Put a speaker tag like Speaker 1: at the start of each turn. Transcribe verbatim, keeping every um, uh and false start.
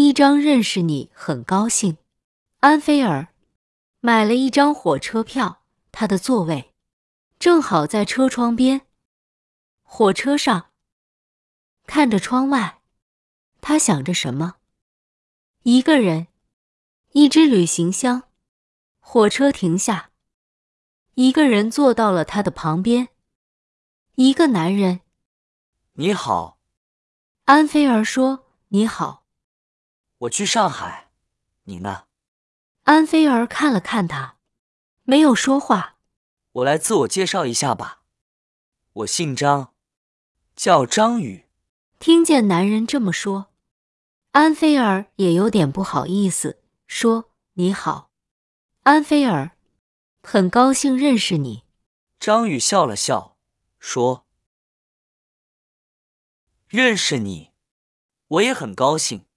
Speaker 1: 一张认识你，很高兴。安菲尔买了一张火车票，他的座位正好在车窗边。火车上，看着窗外，他想着什么？一个人，一只旅行箱。火车停下，一个人坐到了他的旁边。一个男人。
Speaker 2: 你好。
Speaker 1: 安菲尔说，你好。
Speaker 2: 我去上海，你呢？
Speaker 1: 安菲尔看了看他，没有说话。
Speaker 2: 我来自我介绍一下吧，我姓张，叫张宇。
Speaker 1: 听见男人这么说，安菲尔也有点不好意思，说你好。安菲尔，很高兴认识你。
Speaker 2: 张宇笑了笑，说：认识你，我也很高兴。